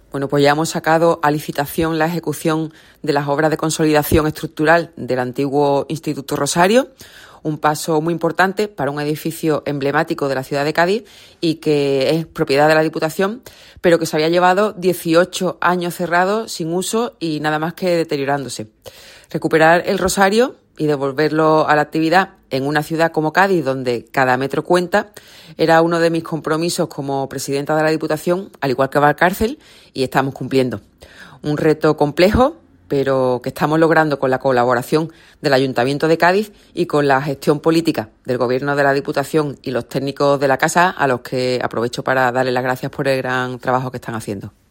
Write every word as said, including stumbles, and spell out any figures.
Bueno, pues ya hemos sacado a licitación la ejecución de las obras de consolidación estructural del antiguo Instituto Rosario, un paso muy importante para un edificio emblemático de la ciudad de Cádiz y que es propiedad de la Diputación, pero que se había llevado dieciocho años cerrado, sin uso y nada más que deteriorándose. Recuperar el Rosario y devolverlo a la actividad en una ciudad como Cádiz, donde cada metro cuenta, era uno de mis compromisos como presidenta de la Diputación, al igual que Valcárcel, y estamos cumpliendo. Un reto complejo, pero que estamos logrando con la colaboración del Ayuntamiento de Cádiz y con la gestión política del Gobierno de la Diputación y los técnicos de la Casa, a los que aprovecho para darles las gracias por el gran trabajo que están haciendo.